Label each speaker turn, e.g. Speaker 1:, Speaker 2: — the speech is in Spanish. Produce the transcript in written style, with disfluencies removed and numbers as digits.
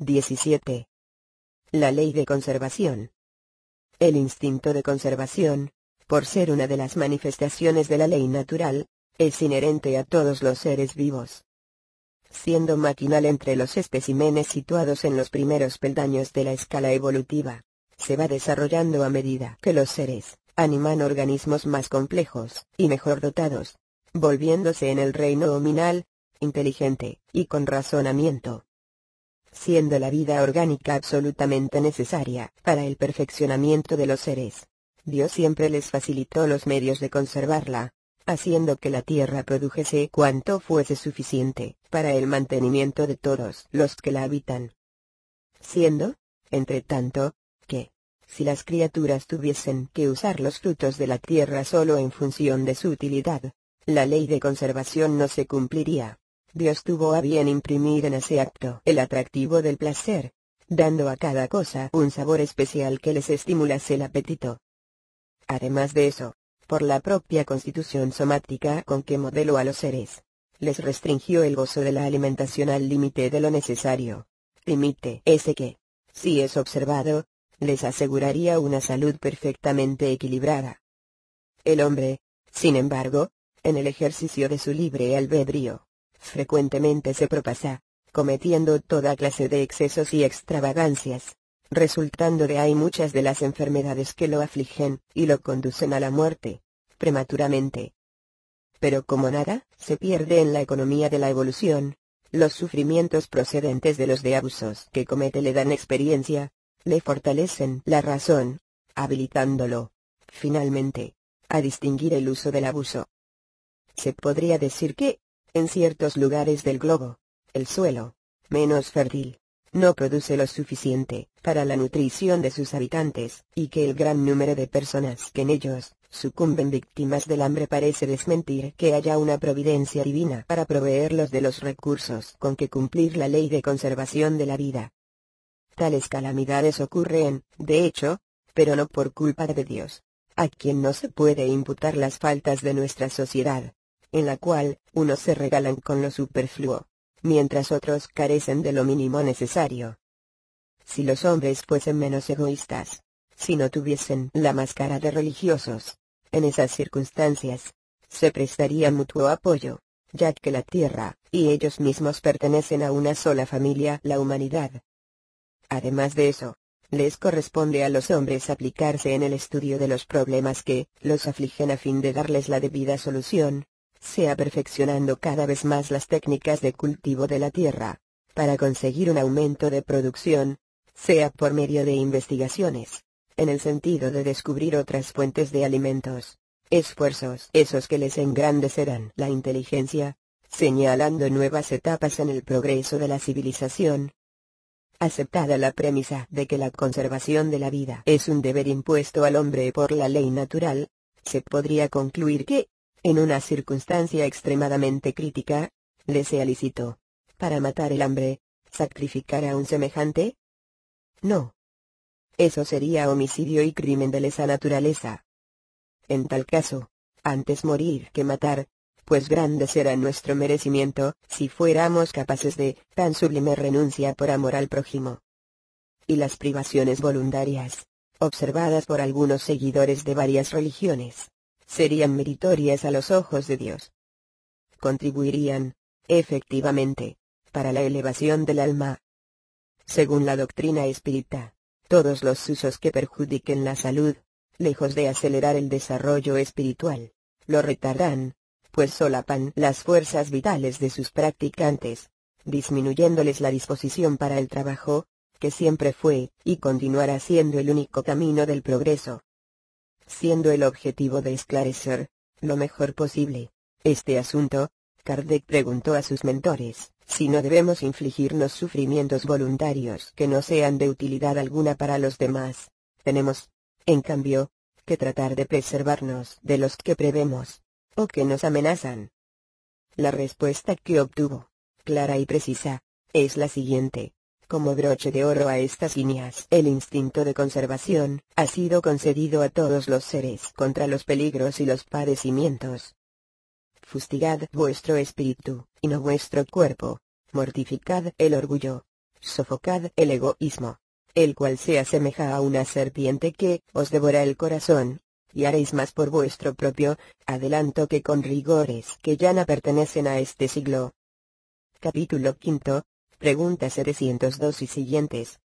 Speaker 1: 17. La ley de conservación. El instinto de conservación, por ser una de las manifestaciones de la ley natural, es inherente a todos los seres vivos. Siendo maquinal entre los especímenes situados en los primeros peldaños de la escala evolutiva, se va desarrollando a medida que los seres animan organismos más complejos y mejor dotados, volviéndose en el reino nominal, inteligente y con razonamiento. Siendo la vida orgánica absolutamente necesaria para el perfeccionamiento de los seres, Dios siempre les facilitó los medios de conservarla, haciendo que la tierra produjese cuanto fuese suficiente para el mantenimiento de todos los que la habitan. Siendo, entre tanto, que, si las criaturas tuviesen que usar los frutos de la tierra solo en función de su utilidad, la ley de conservación no se cumpliría. Dios tuvo a bien imprimir en ese acto el atractivo del placer, dando a cada cosa un sabor especial que les estimulase el apetito. Además de eso, por la propia constitución somática con que modeló a los seres, les restringió el gozo de la alimentación al límite de lo necesario, límite ese que, si es observado, les aseguraría una salud perfectamente equilibrada. El hombre, sin embargo, en el ejercicio de su libre albedrío, frecuentemente se propasa, cometiendo toda clase de excesos y extravagancias, resultando de ahí muchas de las enfermedades que lo afligen y lo conducen a la muerte, prematuramente. Pero como nada se pierde en la economía de la evolución, los sufrimientos procedentes de los de abusos que comete le dan experiencia, le fortalecen la razón, habilitándolo, finalmente, a distinguir el uso del abuso. Se podría decir que, en ciertos lugares del globo, el suelo, menos fértil, no produce lo suficiente para la nutrición de sus habitantes, y que el gran número de personas que en ellos sucumben víctimas del hambre parece desmentir que haya una providencia divina para proveerlos de los recursos con que cumplir la ley de conservación de la vida. Tales calamidades ocurren, de hecho, pero no por culpa de Dios, a quien no se puede imputar las faltas de nuestra sociedad, en la cual unos se regalan con lo superfluo, mientras otros carecen de lo mínimo necesario. Si los hombres fuesen menos egoístas, si no tuviesen la máscara de religiosos, en esas circunstancias, se prestaría mutuo apoyo, ya que la tierra y ellos mismos pertenecen a una sola familia, la humanidad. Además de eso, les corresponde a los hombres aplicarse en el estudio de los problemas que los afligen a fin de darles la debida solución, sea perfeccionando cada vez más las técnicas de cultivo de la tierra, para conseguir un aumento de producción, sea por medio de investigaciones, en el sentido de descubrir otras fuentes de alimentos, esfuerzos esos que les engrandecerán la inteligencia, señalando nuevas etapas en el progreso de la civilización. Aceptada la premisa de que la conservación de la vida es un deber impuesto al hombre por la ley natural, se podría concluir que, en una circunstancia extremadamente crítica, le sea lícito, para matar el hambre, sacrificar a un semejante. No. Eso sería homicidio y crimen de lesa naturaleza. En tal caso, antes morir que matar, pues grande será nuestro merecimiento si fuéramos capaces de tan sublime renuncia por amor al prójimo. Y las privaciones voluntarias, observadas por algunos seguidores de varias religiones, serían meritorias a los ojos de Dios. Contribuirían, efectivamente, para la elevación del alma. Según la doctrina espírita, todos los usos que perjudiquen la salud, lejos de acelerar el desarrollo espiritual, lo retardan, pues solapan las fuerzas vitales de sus practicantes, disminuyéndoles la disposición para el trabajo, que siempre fue y continuará siendo el único camino del progreso. Siendo el objetivo de esclarecer, lo mejor posible, este asunto, Kardec preguntó a sus mentores, si no debemos infligirnos sufrimientos voluntarios que no sean de utilidad alguna para los demás. Tenemos, en cambio, que tratar de preservarnos de los que prevemos, o que nos amenazan. La respuesta que obtuvo, clara y precisa, es la siguiente. Como broche de oro a estas líneas, el instinto de conservación ha sido concedido a todos los seres contra los peligros y los padecimientos. Fustigad vuestro espíritu, y no vuestro cuerpo, mortificad el orgullo, sofocad el egoísmo, el cual se asemeja a una serpiente que os devora el corazón, y haréis más por vuestro propio adelanto que con rigores que ya no pertenecen a este siglo. Capítulo 5. Pregunta 702 y siguientes.